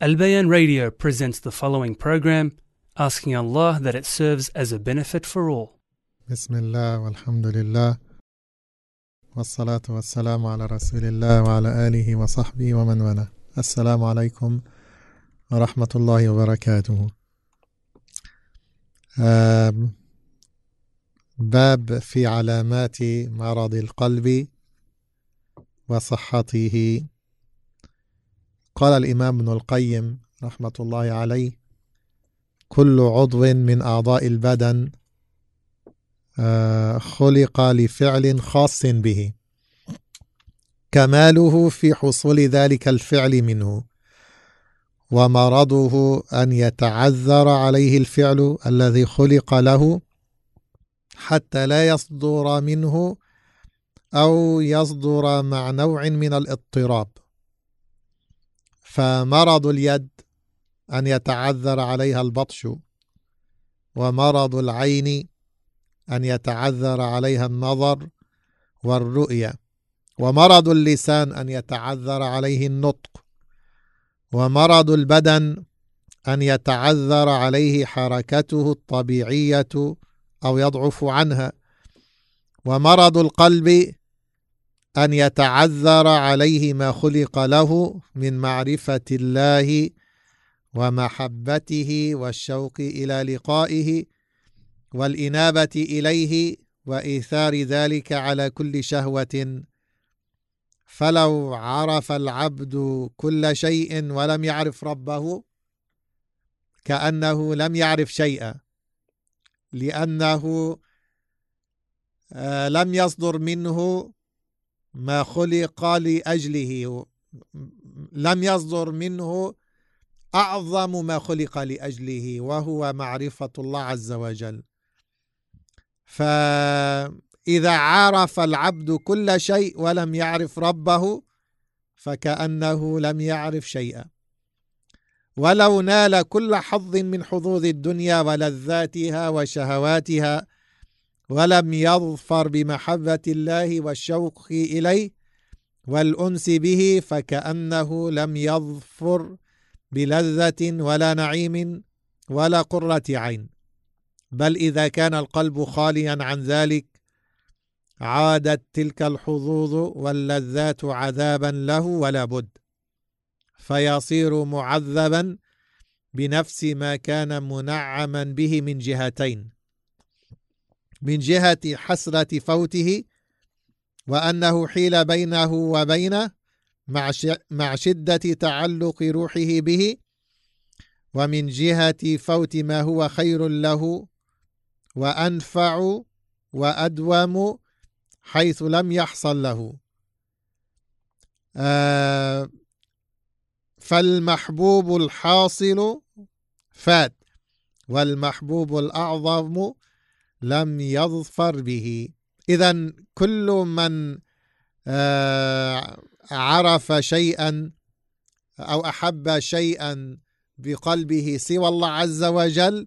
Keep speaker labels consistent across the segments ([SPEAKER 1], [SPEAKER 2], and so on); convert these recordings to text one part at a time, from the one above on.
[SPEAKER 1] Al Bayan Radio presents the following program, asking Allah that it serves as a benefit for all.
[SPEAKER 2] بسم الله والحمد لله والصلاة والسلام على رسول الله وعلى آله وصحبه ومن والاه. السلام عليكم ورحمة الله وبركاته. باب في علامات مرض القلب وصحته. قال الإمام ابن القيم رحمة الله عليه: كل عضو من أعضاء البدن خلق لفعل خاص به، كماله في حصول ذلك الفعل منه، ومرضه أن يتعذر عليه الفعل الذي خلق له حتى لا يصدر منه أو يصدر مع نوع من الاضطراب. فمرض اليد أن يتعذر عليها البطش، ومرض العين أن يتعذر عليها النظر والرؤية، ومرض اللسان أن يتعذر عليه النطق، ومرض البدن أن يتعذر عليه حركته الطبيعية أو يضعف عنها، ومرض القلب أن يتعذر عليه ما خلق له من معرفة الله ومحبته والشوق إلى لقائه والإنابة إليه وإيثار ذلك على كل شهوة. فلو عرف العبد كل شيء ولم يعرف ربه كأنه لم يعرف شيئا، لأنه لم يصدر منه ما خلق لأجله، لم يصدر منه أعظم ما خلق لأجله، وهو معرفة الله عز وجل. فإذا عرف العبد كل شيء ولم يعرف ربه فكأنه لم يعرف شيئا. ولو نال كل حظ من حظوظ الدنيا ولذاتها وشهواتها ولم يظفر بمحبة الله والشوق إليه والأنس به فكأنه لم يظفر بلذة ولا نعيم ولا قرة عين. بل إذا كان القلب خاليا عن ذلك عادت تلك الحظوظ واللذات عذابا له ولا بد، فيصير معذبا بنفس ما كان منعما به من جهتين: من جهة حسرة فوته وأنه حيل بينه وبينه مع شدة تعلق روحه به، ومن جهة فوت ما هو خير له وأنفع وأدوم حيث لم يحصل له. فالمحبوب الحاصل فات، والمحبوب الأعظم لم يظفر به. إذن كل من عرف شيئا أو أحب شيئا بقلبه سوى الله عز وجل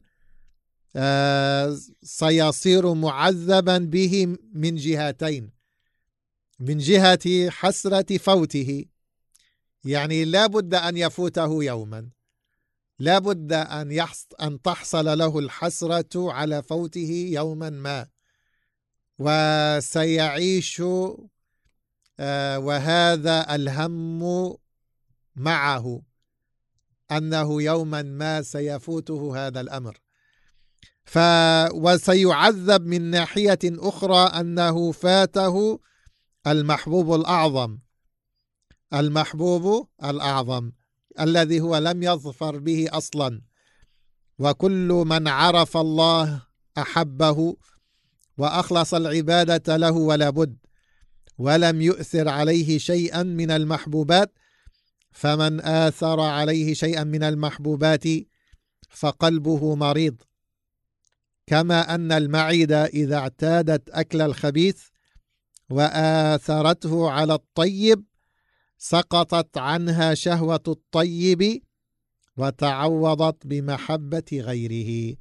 [SPEAKER 2] سيصير معذبا به من جهتين: من جهة حسرة فوته، يعني لا بد أن يفوته يوما، لا بد أن تحصل له الحسرة على فوته يوما ما، وسيعيش وهذا الهم معه أنه يوما ما سيفوته هذا الأمر. وسيعذب من ناحية أخرى أنه فاته المحبوب الأعظم، المحبوب الأعظم الذي هو لم يظفر به أصلا. وكل من عرف الله أحبه وأخلص العبادة له ولا بد، ولم يؤثر عليه شيئا من المحبوبات. فمن آثر عليه شيئا من المحبوبات فقلبه مريض، كما أن المعدة إذا اعتادت أكل الخبيث وآثرته على الطيب سقطت عنها شهوة الطيب وتعوضت بمحبة غيره.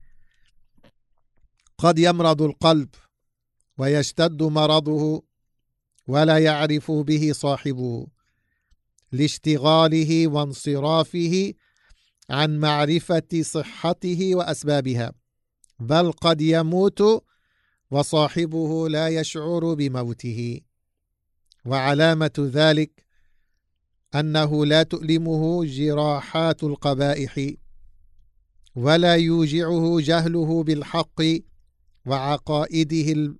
[SPEAKER 2] قد يمرض القلب ويشتد مرضه ولا يعرف به صاحبه لاشتغاله وانصرافه عن معرفة صحته وأسبابها، بل قد يموت وصاحبه لا يشعر بموته. وعلامة ذلك أنه لا تؤلمه جراحات القبائح، ولا يوجعه جهله بالحق وعقائده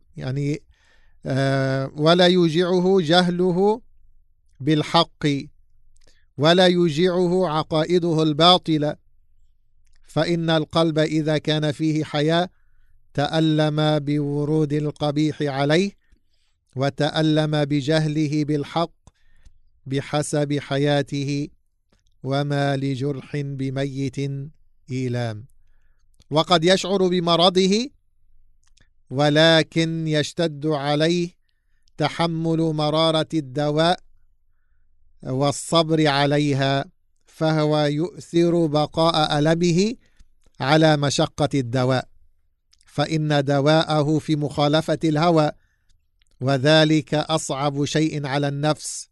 [SPEAKER 2] ولا يوجعه جهله بالحق ولا يوجعه عقائده الباطلة، فإن القلب إذا كان فيه حياة تألم بورود القبيح عليه، وتألم بجهله بالحق بحسب حياته، وما لجرح بميت إيلام. وقد يشعر بمرضه، ولكن يشتد عليه تحمل مرارة الدواء والصبر عليها، فهو يؤثر بقاء ألمه على مشقة الدواء، فإن دواءه في مخالفة الهوى، وذلك أصعب شيء على النفس،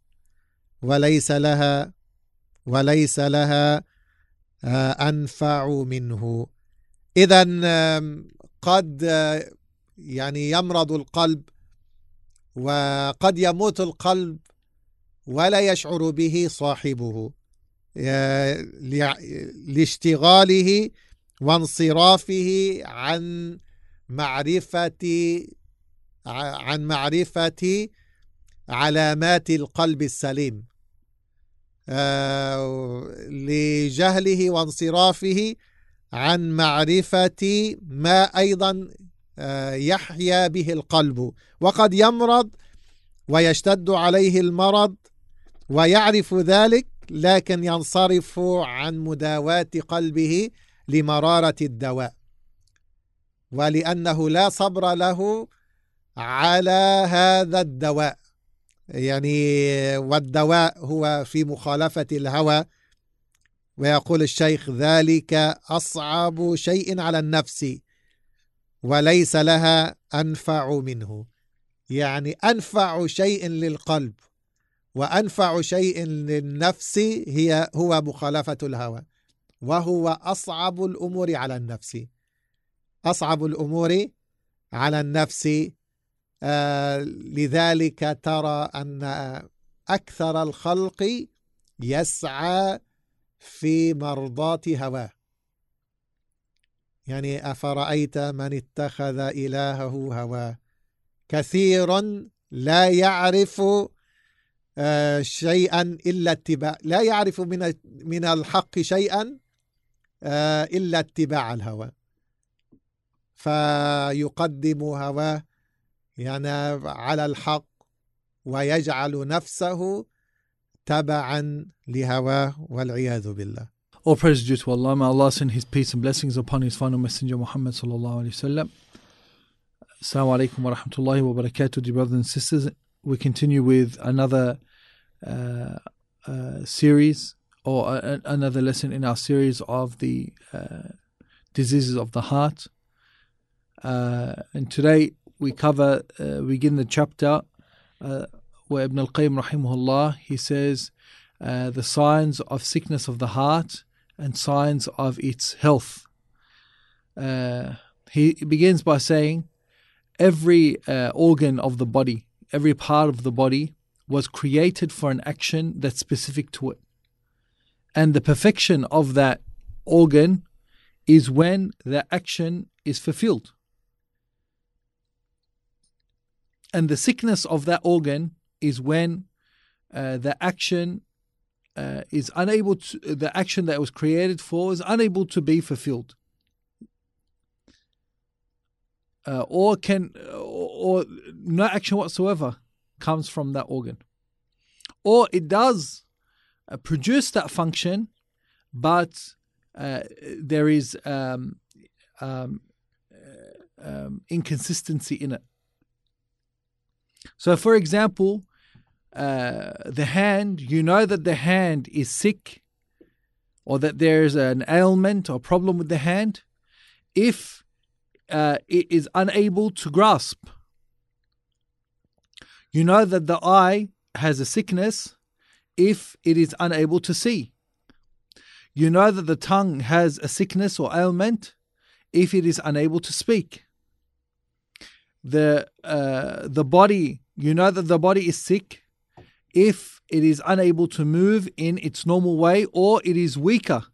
[SPEAKER 2] وليس لها أنفع منه. إذن قد يمرض القلب، وقد يموت القلب ولا يشعر به صاحبه لاشتغاله وانصرافه عن معرفة علامات القلب السليم، لجهله وانصرافه عن معرفة ما أيضا يحيا به القلب. وقد يمرض ويشتد عليه المرض ويعرف ذلك، لكن ينصرف عن مداواة قلبه لمرارة الدواء، ولأنه لا صبر له على هذا الدواء، والدواء هو في مخالفة الهوى. ويقول الشيخ: ذلك أصعب شيء على النفس وليس لها أنفع منه. أنفع شيء للقلب وأنفع شيء للنفس هو مخالفة الهوى، وهو أصعب الأمور على النفس. أصعب الأمور على النفس. لذلك ترى أن أكثر الخلق يسعى في مرضاة هواه. أفرأيت من اتخذ إلهه هواه. كثير لا يعرف شيئا إلا اتباع، لا يعرف من الحق شيئا إلا اتباع الهوى، فيقدم هواه على الحق، ويجعل نفسه تبعا لهواه، والعياذ بالله.
[SPEAKER 3] All praise is due to Allah. May Allah send His peace and blessings upon His final messenger Muhammad sallallahu alaihi wasallam. Assalamu alaikum wa rahmatullahi wa barakatuh, dear brothers and sisters. We continue with another series, or another lesson in our series of the diseases of the heart. And today we begin the chapter where Ibn al-Qayyim rahimahullah, he says the signs of sickness of the heart and signs of its health. He begins by saying every organ of the body, every part of the body was created for an action that's specific to it. And the perfection of that organ is when the action is fulfilled. And the sickness of that organ is when the action is unable to, the action that it was created for is unable to be fulfilled. Or no action whatsoever comes from that organ. Or it does produce that function, but there is inconsistency in it. So, for example, the hand, that the hand is sick, or that there's an ailment or problem with the hand, if it is unable to grasp. That the eye has a sickness if it is unable to see. You know that the tongue has a sickness or ailment if it is unable to speak. The body, you know that the body is sick if it is unable to move in its normal way or it is weaker.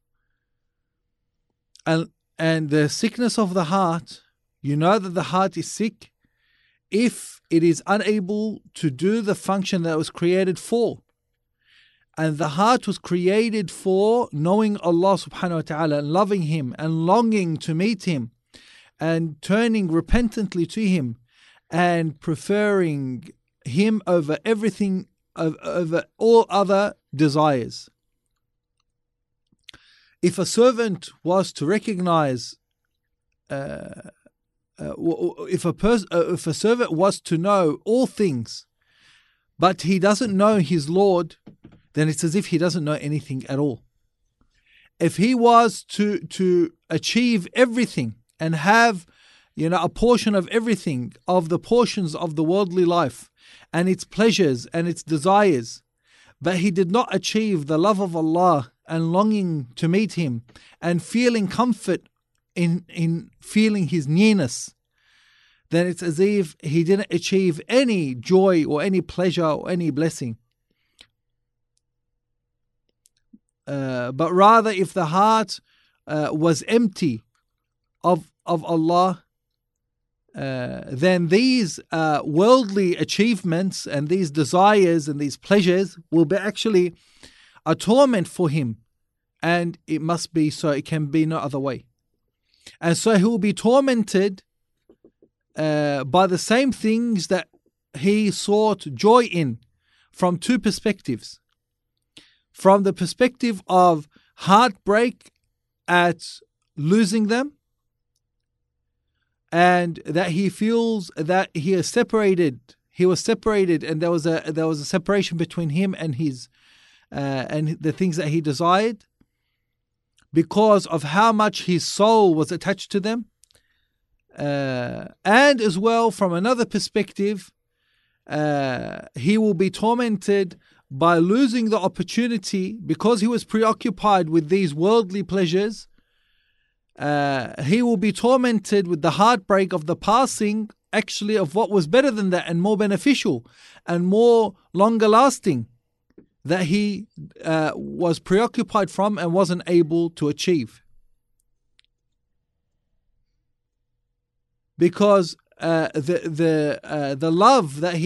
[SPEAKER 3] And the sickness of the heart, you know that the heart is sick if it is unable to do the function that it was created for. And the heart was created for knowing Allah subhanahu wa ta'ala and loving Him and longing to meet Him and turning repentantly to Him and preferring Him over everything, over all other desires. If a servant was to recognize, if a servant was to know all things, but he doesn't know his Lord, then it's as if he doesn't know anything at all. If he was to achieve everything and have, a portion of everything, of the portions of the worldly life and its pleasures and its desires, but he did not achieve the love of Allah and longing to meet Him and feeling comfort in feeling His nearness, then it's as if he didn't achieve any joy or any pleasure or any blessing. But rather, if the heart was empty of Allah, then these worldly achievements and these desires and these pleasures will be actually a torment for him. And it must be so, it can be no other way. And so he will be tormented by the same things that he sought joy in, from two perspectives. From the perspective of heartbreak at losing them, and that he feels that he was separated, and there was a separation between him and his and the things that he desired, because of how much his soul was attached to them. And as well, from another perspective, he will be tormented by losing the opportunity, because he was preoccupied with these worldly pleasures. He will be tormented with the heartbreak of the passing, actually, of what was better than that and more beneficial and more longer lasting, that he was preoccupied from and wasn't able to achieve. Because the love that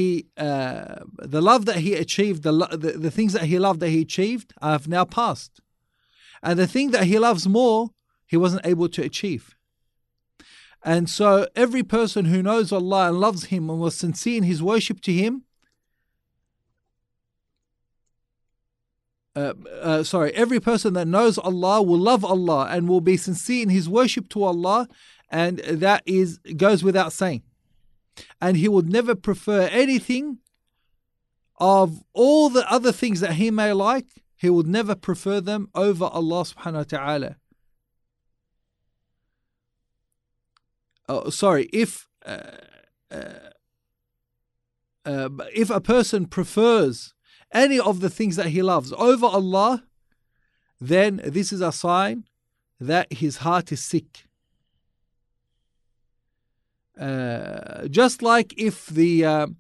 [SPEAKER 3] he achieved, the things that he loved that he achieved, have now passed, and the thing that he loves more, he wasn't able to achieve. And so every person who knows Allah and loves Him and was sincere in his worship to Him, every person that knows Allah will love Allah and will be sincere in his worship to Allah, and that goes without saying. And he would never prefer anything of all the other things that he may like. He would never prefer them over Allah subhanahu wa ta'ala. If a person prefers any of the things that he loves over Allah, then this is a sign that his heart is sick. Just like if the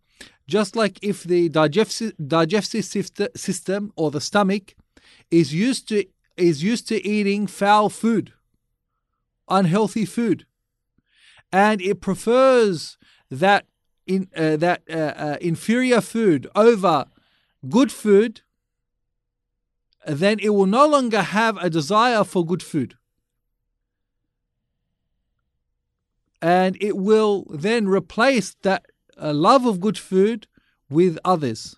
[SPEAKER 3] digestive system or the stomach is used to eating foul food, unhealthy food, and it prefers that inferior food over good food, then it will no longer have a desire for good food. And it will then replace that love of good food with others.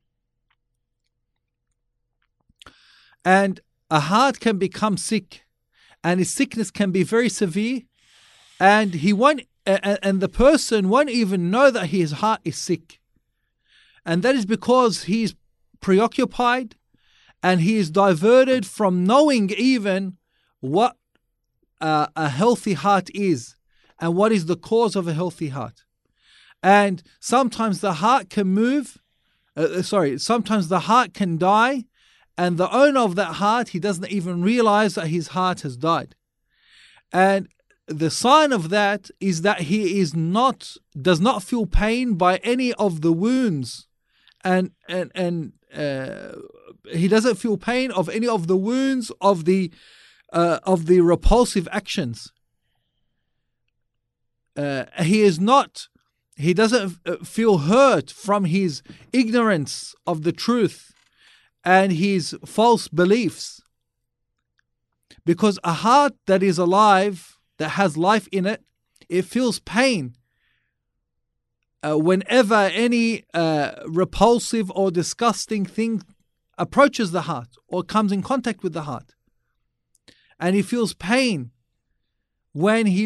[SPEAKER 3] And a heart can become sick, and his sickness can be very severe, and the person won't even know that his heart is sick. And that is because he is preoccupied and he is diverted from knowing even what a healthy heart is and what is the cause of a healthy heart. And sometimes the heart can sometimes the heart can die, And the owner of that heart, he doesn't even realize that his heart has died. And the sign of that is that he does not feel pain by any of the wounds, and he doesn't feel pain of any of the wounds of the repulsive actions. He doesn't feel hurt from his ignorance of the truth and his false beliefs. Because a heart that is alive, that has life in it, it feels pain whenever any repulsive or disgusting thing approaches the heart or comes in contact with the heart. And he feels pain when he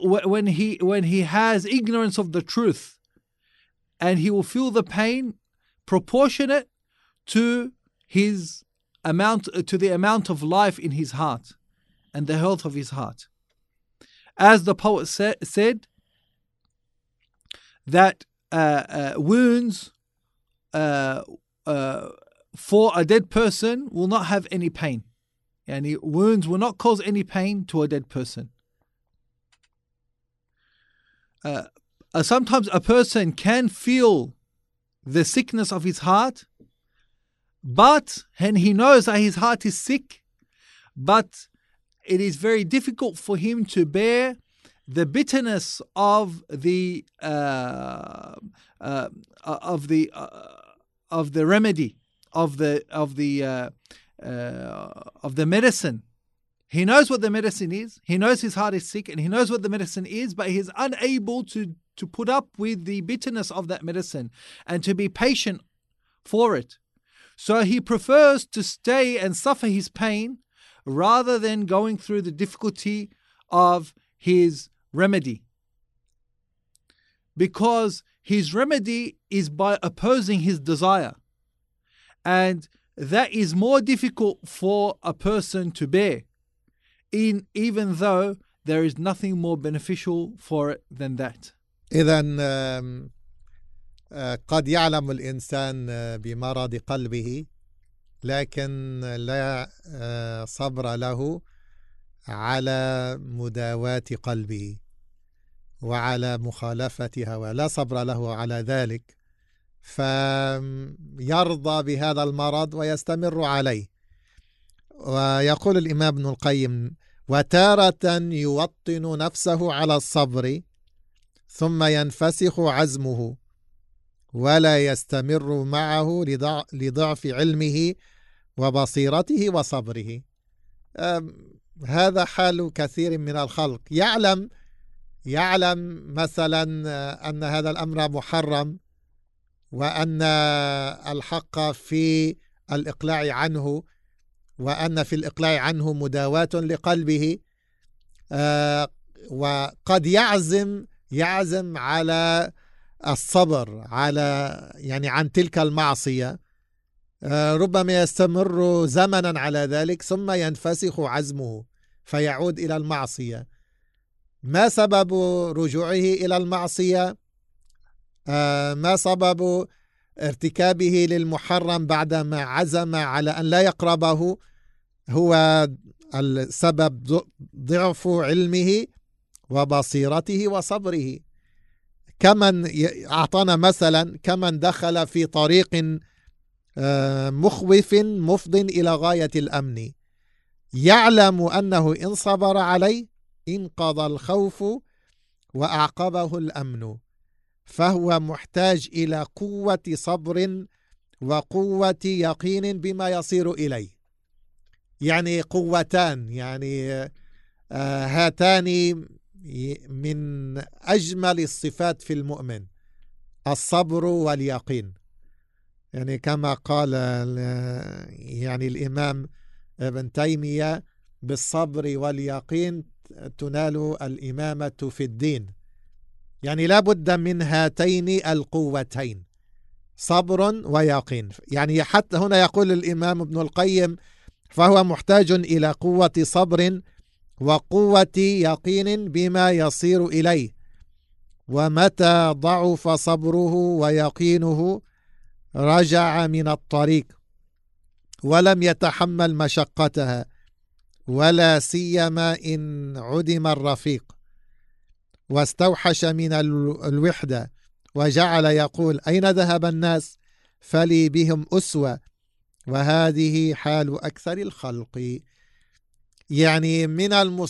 [SPEAKER 3] has ignorance of the truth, and he will feel the pain proportionate to the amount of life in his heart and the health of his heart. As the poet said, that wounds for a dead person will not have any pain. And wounds will not cause any pain to a dead person. Sometimes a person can feel the sickness of his heart, and he knows that his heart is sick, but it is very difficult for him to bear the bitterness of the remedy of the medicine. He knows what the medicine is. He knows his heart is sick, and he knows what the medicine is, but he is unable to put up with the bitterness of that medicine and to be patient for it. So he prefers to stay and suffer his pain rather than going through the difficulty of his remedy. Because his remedy is by opposing his desire. And that is more difficult for a person to bear, even though there is nothing more beneficial for it than that.
[SPEAKER 2] إذن قد يعلم الإنسان بمرض قلبه، لكن لا صبر له على مداواة قلبه وعلى مخالفة هواه، لا صبر له على ذلك، فيرضى بهذا المرض ويستمر عليه. ويقول الإمام ابن القيم: وتارة يوطن نفسه على الصبر ثم ينفسخ عزمه ولا يستمر معه لضعف علمه وبصيرته وصبره. هذا حال كثير من الخلق، يعلم مثلا أن هذا الأمر محرم وأن الحق في الإقلاع عنه، وأن في الإقلاع عنه مداواة لقلبه، وقد يعزم على الصبر عن تلك المعصية، ربما يستمر زمنا على ذلك ثم ينفسخ عزمه فيعود إلى المعصية. ما سبب رجوعه إلى المعصية؟ ما سبب ارتكابه للمحرم بعدما عزم على أن لا يقربه؟ هو السبب ضعف علمه وبصيرته وصبره. كمن أعطانا مثلا كمن دخل في طريق مخوف مفض إلى غاية الأمن، يعلم أنه إن صبر عليه انقضى الخوف وأعقبه الأمن، فهو محتاج إلى قوة صبر وقوة يقين بما يصير إليه. يعني قوتان، هاتان من أجمل الصفات في المؤمن، الصبر واليقين. كما قال الإمام ابن تيمية: بالصبر واليقين تنال الإمامة في الدين. لا بد من هاتين القوتين، صبر ويقين. حتى هنا يقول الإمام ابن القيم: فهو محتاج إلى قوة صبر وقوة يقين بما يصير إليه، ومتى ضعف صبره ويقينه رجع من الطريق. ولم يتحمل مشقتها، ولا سيما إن عدم الرفيق، واستوحش من الوحدة، وجعل يقول: أين ذهب الناس؟ فلي بهم أسوة، وهذه حال أكثر الخلق. يعني من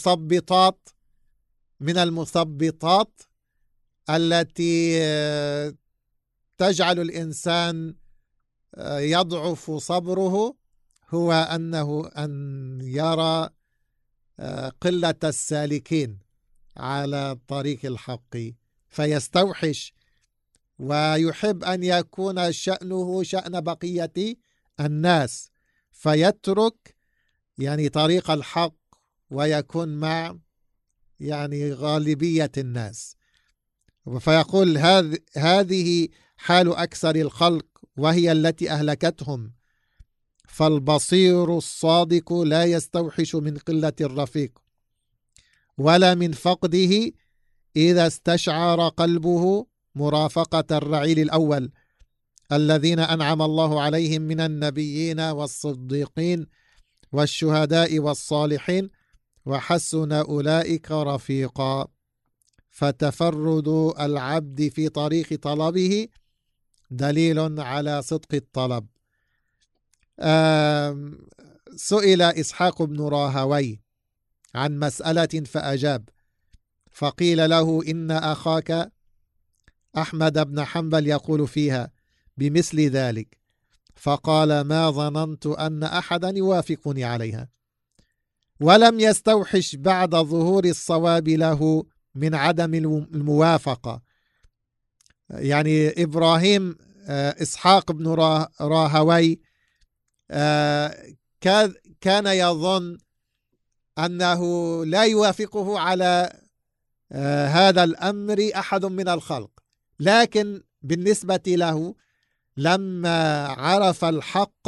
[SPEAKER 2] المثبطات التي تجعل الإنسان يضعف صبره هو أن يرى قلة السالكين على طريق الحق، فيستوحش ويحب أن يكون شأنه شأن بقية الناس، فيترك يعني طريق الحق ويكون مع يعني غالبية الناس. فيقول: هذه حال أكثر الخلق، وهي التي أهلكتهم. فالبصير الصادق لا يستوحش من قلة الرفيق ولا من فقده إذا استشعر قلبه مرافقة الرعيل الأول الذين أنعم الله عليهم من النبيين والصديقين والشهداء والصالحين، وحسن أولئك رفيقا. فتفرد العبد في طريق طلبه دليل على صدق الطلب. سئل إسحاق بن راهوي عن مسألة فأجاب، فقيل له: إن أخاك أحمد بن حنبل يقول فيها بمثل ذلك، فقال: ما ظننت أن أحدا يوافقني عليها. ولم يستوحش بعد ظهور الصواب له من عدم الموافقة. يعني إبراهيم إسحاق بن راهوي كان يظن أنه لا يوافقه على هذا الأمر أحد من الخلق، لكن بالنسبة له لما عرف الحق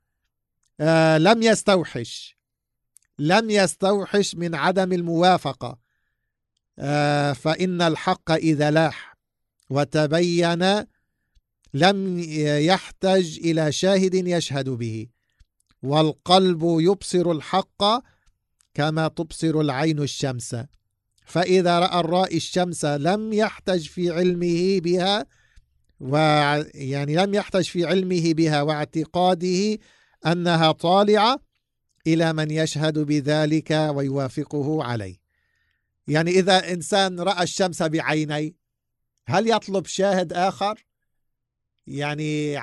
[SPEAKER 2] لم يستوحش من عدم الموافقة، فإن الحق إذا لاح وتبين لم يحتج إلى شاهد يشهد به، والقلب يبصر الحق كما تبصر العين الشمس، فإذا رأى الرائي الشمس لم يحتج في علمه بها واعتقاده أنها طالعة إلى من يشهد بذلك ويوافقه عليه. يعني إذا إنسان رأى الشمس بعيني، هل يطلب شاهد آخر يعني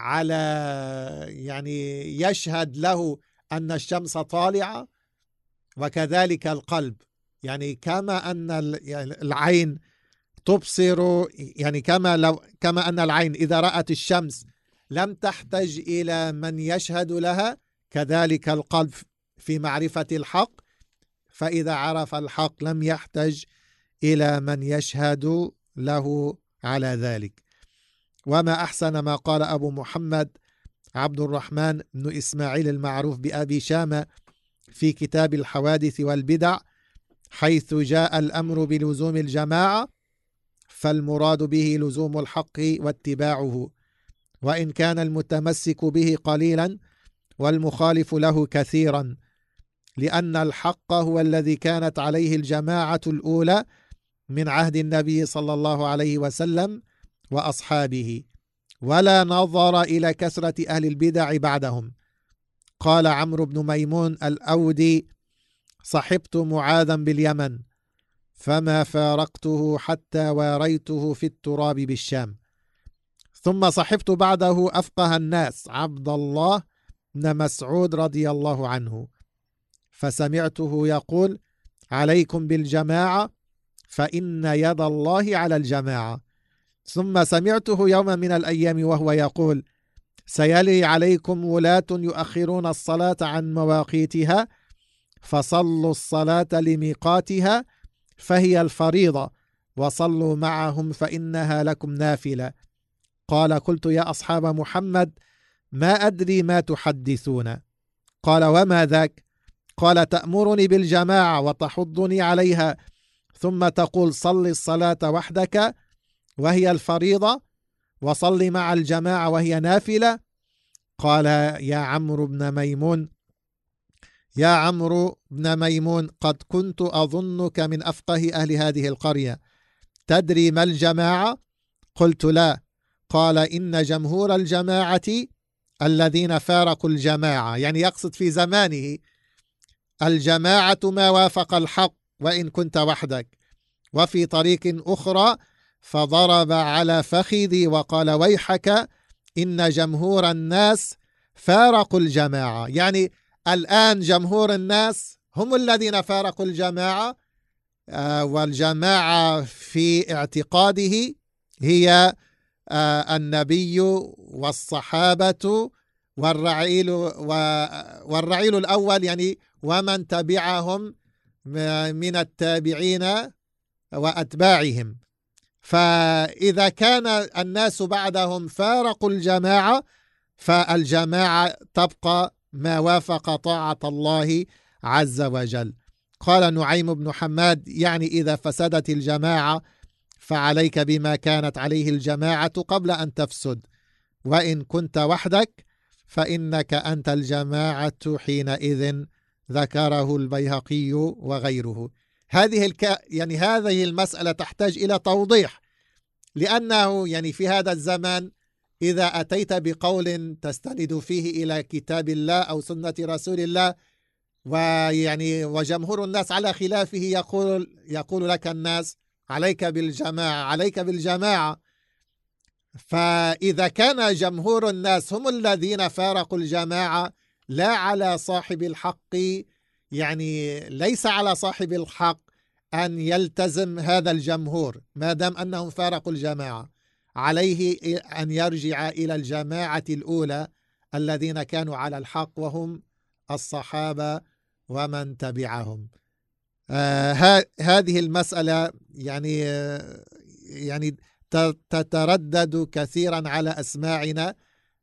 [SPEAKER 2] يشهد له أن الشمس طالعة؟ وكذلك القلب، يعني كما أن العين تبصر، يعني كما أن العين إذا رأت الشمس لم تحتج إلى من يشهد لها، كذلك القلب في معرفة الحق، فإذا عرف الحق لم يحتج إلى من يشهد له على ذلك. وما أحسن ما قال أبو محمد عبد الرحمن بن إسماعيل المعروف بأبي شامة في كتاب الحوادث والبدع، حيث جاء الأمر بلزوم الجماعة فالمراد به لزوم الحق واتباعه، وإن كان المتمسك به قليلا والمخالف له كثيرا، لأن الحق هو الذي كانت عليه الجماعة الأولى من عهد النبي صلى الله عليه وسلم وأصحابه، ولا نظر إلى كثرة أهل البدع بعدهم. قال عمرو بن ميمون الأودي: صحبت معاذا باليمن فما فارقته حتى واريته في التراب بالشام، ثم صحبت بعده أفقه الناس عبد الله بن مسعود رضي الله عنه، فسمعته يقول: عليكم بالجماعة فإن يد الله على الجماعة. ثم سمعته يوم من الأيام وهو يقول: سيلي عليكم ولاة يؤخرون الصلاة عن مواقيتها، فصلوا الصلاة لميقاتها فهي الفريضة، وصلوا معهم فإنها لكم نافلة. قال: قلت يا أصحاب محمد ما أدري ما تحدثون. قال: وما ذاك؟ قال: تأمرني بالجماعة وتحضني عليها، ثم تقول صل الصلاة وحدك وهي الفريضة، وصل مع الجماعة وهي نافلة. قال يا عمرو بن ميمون يا عمرو بن ميمون قد كنت أظنك من أفقه أهل هذه القرية، تدري ما الجماعة؟ قلت لا. قال إن جمهور الجماعة الذين فارقوا الجماعة، يعني يقصد في زمانه، الجماعة ما وافق الحق وإن كنت وحدك. وفي طريق أخرى فضرب على فخذي وقال ويحك إن جمهور الناس فارقوا الجماعة، يعني الآن جمهور الناس هم الذين فارقوا الجماعة، والجماعة في اعتقاده هي النبي والصحابة والرعيل الأول، يعني ومن تبعهم من التابعين وأتباعهم. فإذا كان الناس بعدهم فارقوا الجماعة فالجماعة تبقى ما وافق طاعة الله عز وجل. قال نعيم بن حماد يعني إذا فسدت الجماعة فعليك بما كانت عليه الجماعة قبل أن تفسد، وإن كنت وحدك فإنك أنت الجماعة حينئذ، ذكره البيهقي وغيره. يعني هذه المسألة تحتاج إلى توضيح، لأنه يعني في هذا الزمان إذا أتيت بقول تستند فيه إلى كتاب الله أو سنة رسول الله ويعني وجمهور الناس على خلافه، يقول لك الناس عليك بالجماعة عليك بالجماعة. فإذا كان جمهور الناس هم الذين فارقوا الجماعة لا على صاحب الحق، يعني ليس على صاحب الحق أن يلتزم هذا الجمهور ما دام أنهم فارقوا الجماعة، عليه أن يرجع إلى الجماعة الأولى الذين كانوا على الحق وهم الصحابة ومن تبعهم. هذه المسألة يعني تتردد كثيرا على أسماعنا.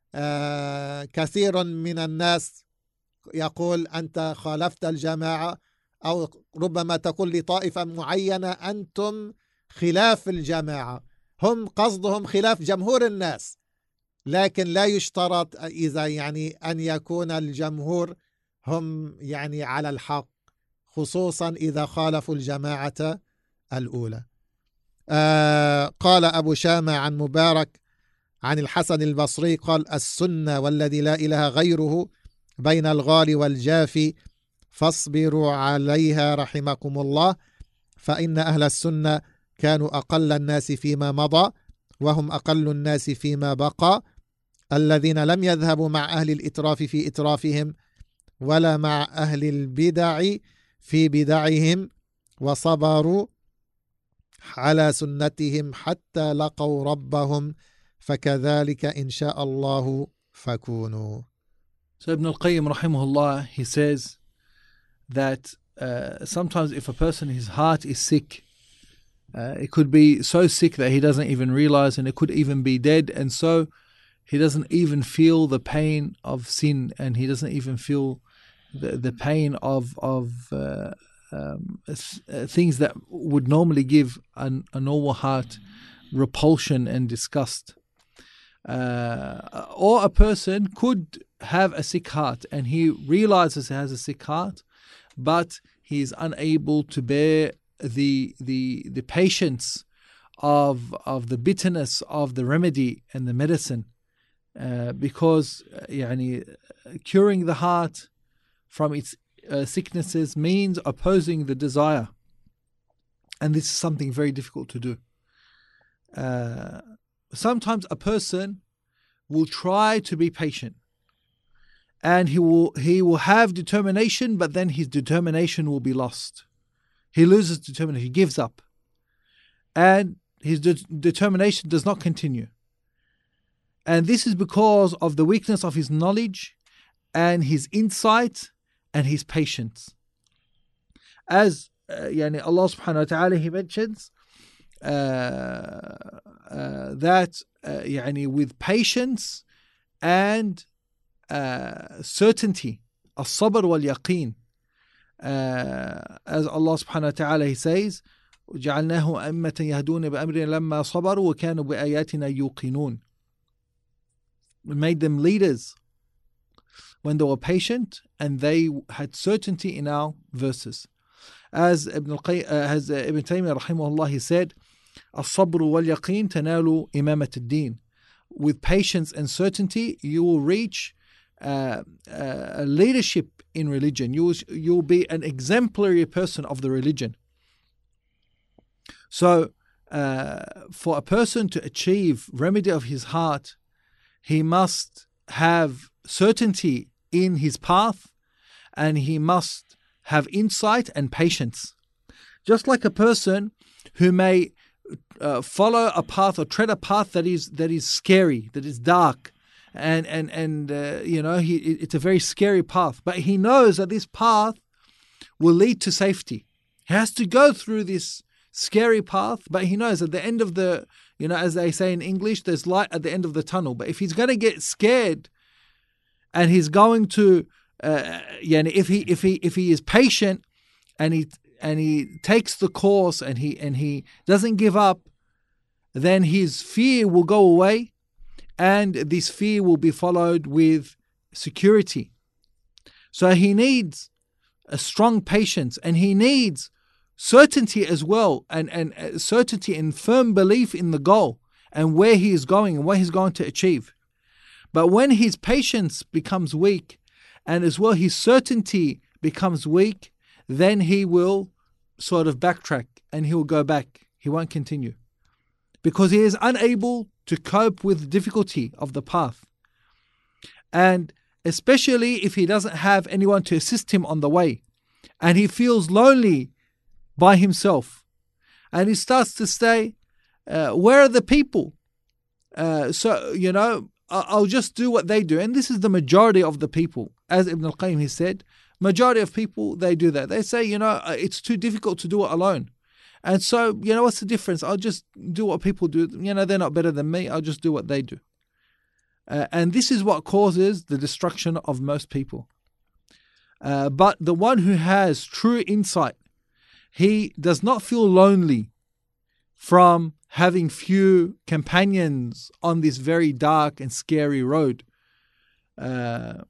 [SPEAKER 2] كثير من الناس يقول أنت خالفت الجماعة، أو ربما تقول لطائفة معينة أنتم خلاف الجماعة، هم قصدهم خلاف جمهور الناس، لكن لا يشترط إذا يعني أن يكون الجمهور هم يعني على الحق، خصوصا إذا خالفوا الجماعة الأولى. قال أبو شامة عن مبارك عن الحسن البصري قال السنة والذي لا إله غيره بين الغال والجافي فاصبروا عليها رحمكم الله، فإن أهل السنة كانوا أقل الناس فيما مضى وهم أقل الناس فيما بقى، الذين لم يذهبوا مع أهل الإتراف في إترافهم ولا مع أهل البدع في بدعهم، وصبروا على سنتهم حتى لقوا ربهم، فكذلك إن شاء الله فكونوا.
[SPEAKER 3] So Ibn al-Qayyim rahimahullah, he says that sometimes if a person, his heart is sick, it could be so sick that he doesn't even realize, and it could even be dead, and so he doesn't even feel the pain of sin, and he doesn't even feel the pain of things that would normally give a normal heart repulsion and disgust. Or a person could have a sick heart and he realizes he has a sick heart, but he is unable to bear the patience of the bitterness of the remedy and the medicine, because curing the heart from its sicknesses means opposing the desire, and this is something very difficult to do. Sometimes a person will try to be patient and he will have determination, but then his determination will be lost. He loses determination, he gives up, and his determination does not continue. And this is because of the weakness of his knowledge and his insight and his patience. As Allah subhanahu wa ta'ala, he mentions that with patience and certainty, as-sabr wal-yaqeen, as Allah subhanahu wa ta'ala, he says جعلناه أئمة يهدون بأمرنا لما صبروا وكانوا بآياتنا يوقنون. We made them leaders when they were patient and they had certainty in our verses. As Ibn Taymiyyah rahimahullah, he said, الصبر واليقين تنال إمامة الدين. With patience and certainty, you will reach a leadership in religion. You'll be an exemplary person of the religion. So, for a person to achieve remedy of his heart, he must have certainty in his path, and he must have insight and patience. Just like a person who may follow a path or tread a path that is scary, that is dark, and it's a very scary path, but he knows that this path will lead to safety. He has to go through this scary path, but he knows at the end of the, as they say in English, there's light at the end of the tunnel. But if he's going to get scared, and he's going to, if he is patient, and he takes the course, and he doesn't give up, then his fear will go away, and this fear will be followed with security. So he needs a strong patience, and he needs certainty as well, and certainty and firm belief in the goal and where he is going and what he's going to achieve. But when his patience becomes weak, and as well his certainty becomes weak, then he will sort of backtrack and he will go back. He won't continue because he is unable to cope with the difficulty of the path. And especially if he doesn't have anyone to assist him on the way, and he feels lonely by himself, and he starts to say, where are the people? I'll just do what they do. And this is the majority of the people. As Ibn al-Qayyim, he said, majority of people, they do that. They say, it's too difficult to do it alone. And so, what's the difference? I'll just do what people do. They're not better than me. I'll just do what they do. And this is what causes the destruction of most people. But the one who has true insight, he does not feel lonely from having few companions on this very dark and scary road. And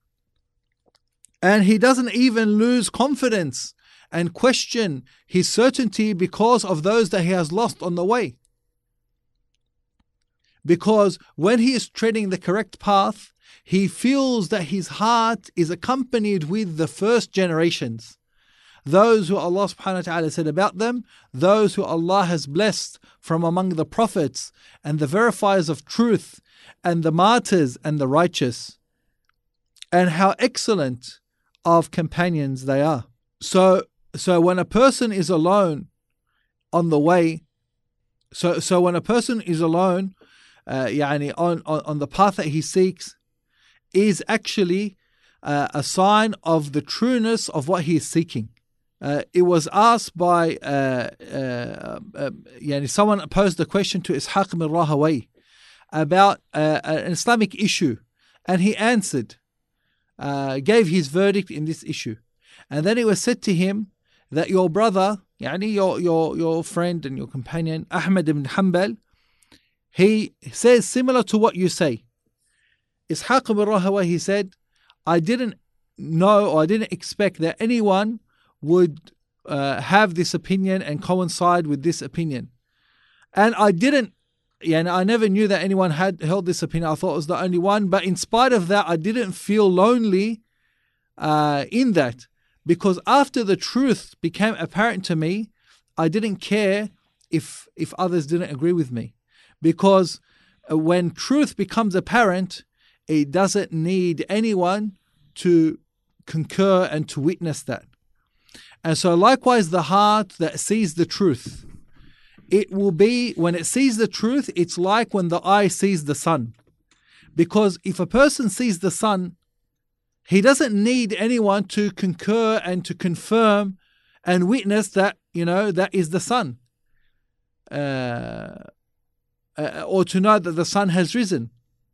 [SPEAKER 3] he doesn't even lose confidence and question his certainty because of those that he has lost on the way. Because when he is treading the correct path, he feels that his heart is accompanied with the first generations. Those who Allah subhanahu wa ta'ala said about them, those who Allah has blessed from among the prophets and the verifiers of truth and the martyrs and the righteous, and how excellent of companions they are. So when a person is alone on the way, so when a person is alone, on the path that he seeks, is actually a sign of the trueness of what he is seeking. It was asked by someone posed a question to Ishaq ibn Rahawayh about an Islamic issue, and he answered, gave his verdict in this issue. And then it was said to him that your brother, your friend and your companion, Ahmad ibn Hanbal, he says similar to what you say. Ishaq ibn Rahawayh, he said, I didn't know, or I didn't expect that anyone would have this opinion and coincide with this opinion. And I never knew that anyone had held this opinion. I thought it was the only one. But in spite of that, I didn't feel lonely in that. Because after the truth became apparent to me, I didn't care if others didn't agree with me. Because when truth becomes apparent, it doesn't need anyone to concur and to witness that. And so likewise, the heart that sees the truth, it will be, when it sees the truth, it's like when the eye sees the sun. Because if a person sees the sun, he doesn't need anyone to concur and to confirm and witness that, that is the sun. Or to know that the sun has risen.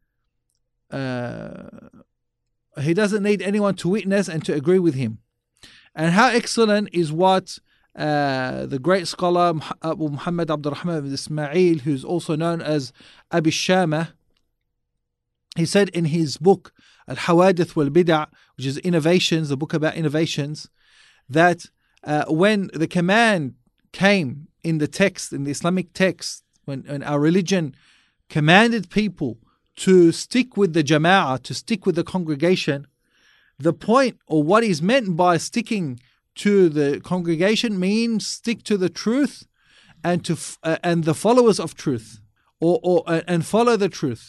[SPEAKER 3] He doesn't need anyone to witness and to agree with him. And how excellent is what the great scholar Abu Muhammad Abdurrahman ibn Ismail, who's also known as Abi Shamah, he said in his book Al-Hawadith wal-Bid'a, which is innovations, the book about innovations, that when the command came in the text, in the Islamic text, when our religion commanded people to stick with the jama'ah, to stick with the congregation, the point, or what is meant by sticking to the congregation, means stick to the truth and and the followers of truth, and follow the truth.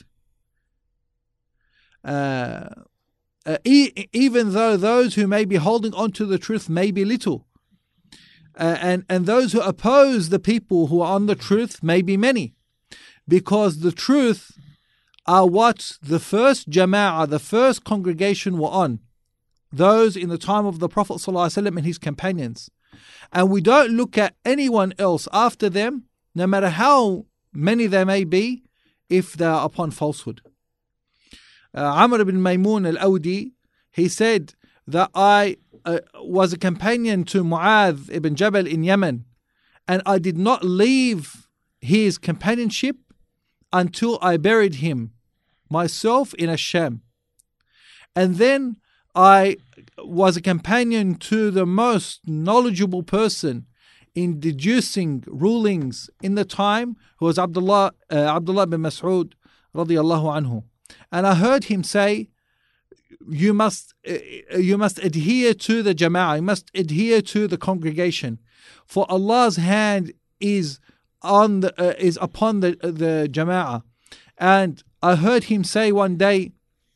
[SPEAKER 3] Even though those who may be holding on to the truth may be little, and those who oppose the people who are on the truth may be many, because the truth are what the first jama'ah, the first congregation were on, those in the time of the Prophet ﷺ and his companions. And we don't look at anyone else after them, no matter how many there may be, if they are upon falsehood. Amr ibn Maymun al-Awdi, he said that I was a companion to Mu'adh ibn Jabal in Yemen, and I did not leave his companionship until I buried him myself in Ash-Sham. And then I was a companion to the most knowledgeable person in deducing rulings in the time, who was Abdullah bin Mas'ud radiyallahu anhu. And I heard him say, you must adhere to the jama'ah, you must adhere to the congregation, for Allah's hand is upon the jama'ah. And I heard him say one day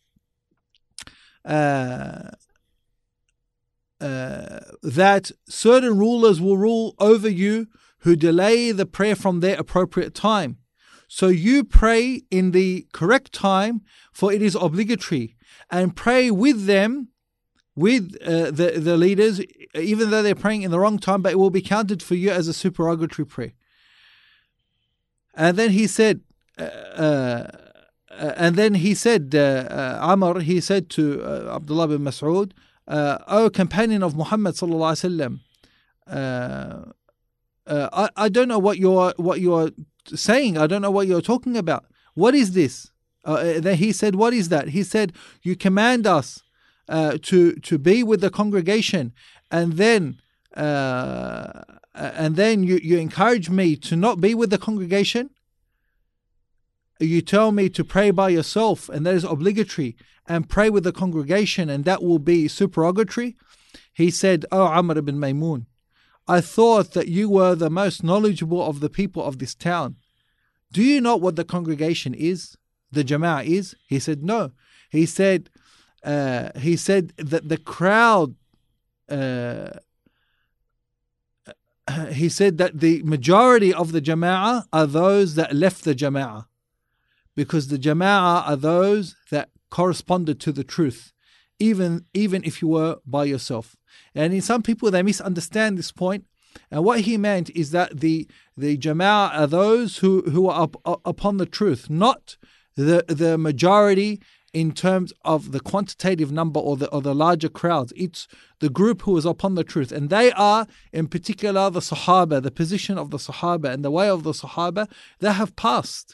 [SPEAKER 3] that certain rulers will rule over you who delay the prayer from their appropriate time. So you pray in the correct time, for it is obligatory, and pray with them, with the leaders, even though they're praying in the wrong time, but it will be counted for you as a supererogatory prayer. And then he said, Amr, he said to Abdullah bin Mas'ud, O companion of Muhammad sallallahu alaihi wasallam, I don't know what you're saying. I don't know what you're talking about. What is this? Then he said, what is that? He said, you command us to be with the congregation, and then you encourage me to not be with the congregation. You tell me to pray by yourself, and that is obligatory, and pray with the congregation, and that will be supererogatory. He said, "Oh, Amr ibn Maymun, I thought that you were the most knowledgeable of the people of this town. Do you know what the congregation is? The Jama'ah is?" He said, "No." He said that the crowd. He said that the majority of the Jama'ah are those that left the Jama'ah, because the Jama'ah are those that corresponded to the truth, even if you were by yourself. And in some people, they misunderstand this point. And what he meant is that the Jama'ah are those who are upon the truth, not the majority in terms of the quantitative number or the larger crowds. It's the group who is upon the truth. And they are, in particular, the Sahaba, the position of the Sahaba and the way of the Sahaba. They have passed.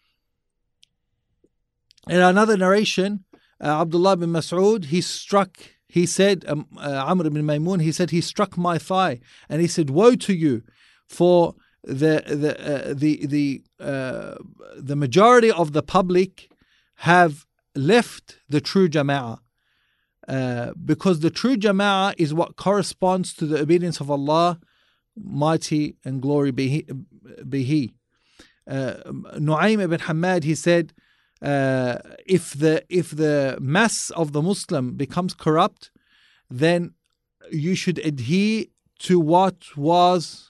[SPEAKER 3] In another narration, Abdullah bin Mas'ud, he said, Amr ibn Maymun, he said, he struck my thigh, and he said, "Woe to you, for the majority of the public have left the true Jama'ah, because the true Jama'ah is what corresponds to the obedience of Allah, mighty and glory be He." Nu'aym ibn Hammad, he said, if the mass of the Muslim becomes corrupt, then you should adhere to what was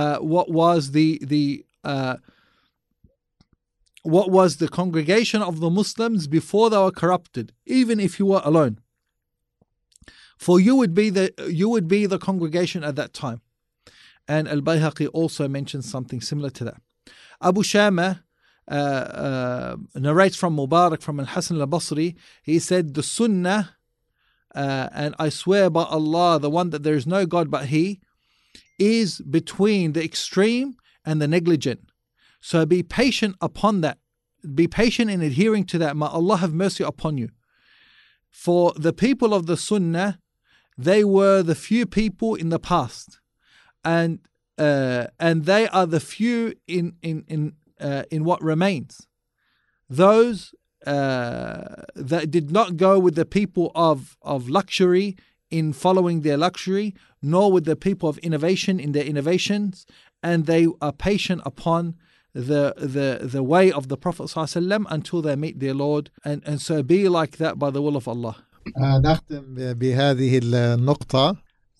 [SPEAKER 3] the congregation of the Muslims before they were corrupted, even if you were alone. For you would be the congregation at that time. And Al-Bayhaqi also mentions something similar to that. Abu Shama narrates from Mubarak, from Al-Hasan al-Basri. He said, the Sunnah, and I swear by Allah, the one that there is no God but He, is between the extreme and the negligent. So be patient upon that. be patient in adhering to that. May Allah have mercy upon you. For the people of the Sunnah, they were the few people in the past, and they are the few in what remains. Those that did not go with the people of luxury in following their luxury, nor with the people of innovation in their innovations, and they are patient upon the way of the Prophet ﷺ until they meet their Lord, and so be like that by the will of Allah.
[SPEAKER 2] نختم بهذه النقطة.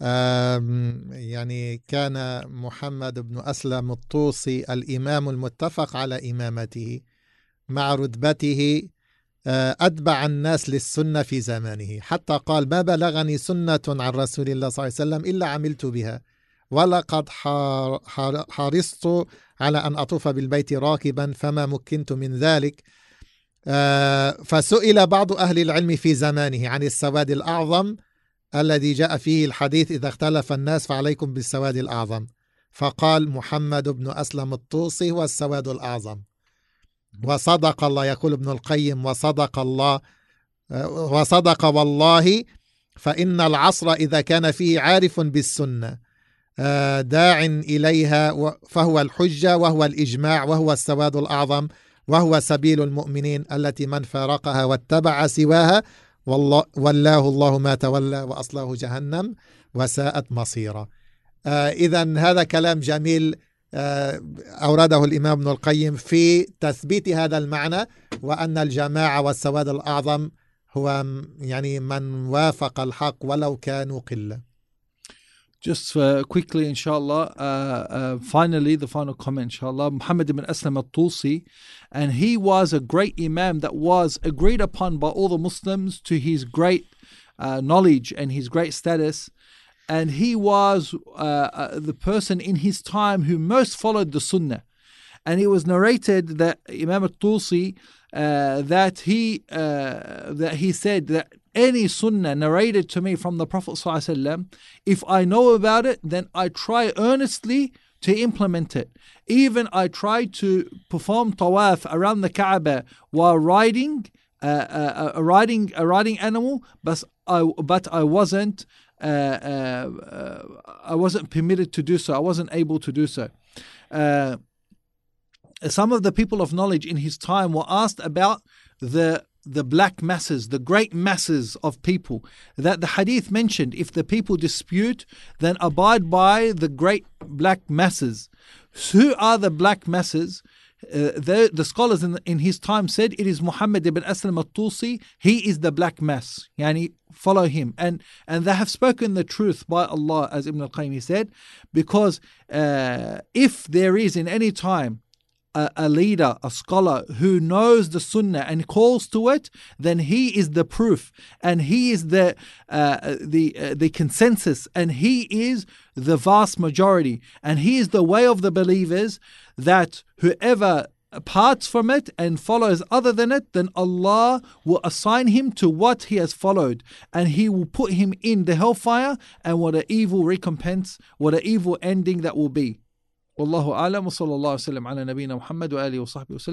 [SPEAKER 2] يعني كان محمد بن أسلم الطوسي الإمام المتفق على إمامته مع رتبته أتبع الناس للسنة في زمانه، حتى قال: ما بلغني سنة عن رسول الله صلى الله عليه وسلم إلا عملت بها، ولقد حرصت على أن أطوف بالبيت راكبا فما مكنت من ذلك. فسئل بعض أهل العلم في زمانه عن السواد الأعظم الذي جاء فيه الحديث: إذا اختلف الناس فعليكم بالسواد الأعظم، فقال: محمد بن أسلم الطوسي هو السواد الأعظم. وصدق الله، يقول ابن القيم: وصدق الله وصدق والله، فإن العصر إذا كان فيه عارف بالسنة داع إليها فهو الحجة وهو الإجماع وهو السواد الأعظم وهو سبيل المؤمنين التي من فارقها واتبع سواها والله الله ما تولى وأصله جهنم وساءت مصيرا. إذن هذا كلام جميل أورده الإمام ابن القيم في تثبيت هذا المعنى، وأن الجماعة والسواد الأعظم هو يعني من وافق الحق ولو كانوا قلة.
[SPEAKER 3] Just quickly, inshallah, finally, the final comment, inshallah, Muhammad ibn Aslam al-Tulsi, and he was a great imam that was agreed upon by all the Muslims to his great knowledge and his great status. And he was the person in his time who most followed the Sunnah. And it was narrated that Imam al-Tulsi, that he said that any Sunnah narrated to me from the Prophet ﷺ, if I know about it, then I try earnestly to implement it. Even I try to perform tawaf around the Kaaba while riding a riding animal, but I wasn't permitted to do so. I wasn't able to do so. Some of the people of knowledge in his time were asked about the black masses, the great masses of people that the hadith mentioned. If the people dispute, then abide by the great black masses. Who are the black masses? The scholars in his time said it is Muhammad ibn Aslam al-Tulsi. He is the black mass. Yani follow him. And they have spoken the truth by Allah, as Ibn al-Qayyim said, because if there is in any time a leader, a scholar who knows the Sunnah and calls to it, then he is the proof, and he is the consensus, and he is the vast majority, and he is the way of the believers, that whoever parts from it and follows other than it, then Allah will assign him to what he has followed, and he will put him in the hellfire, and what an evil recompense, what an evil ending that will be. والله أعلم وصلى الله وسلم على نبينا محمد وآله وصحبه وسلم.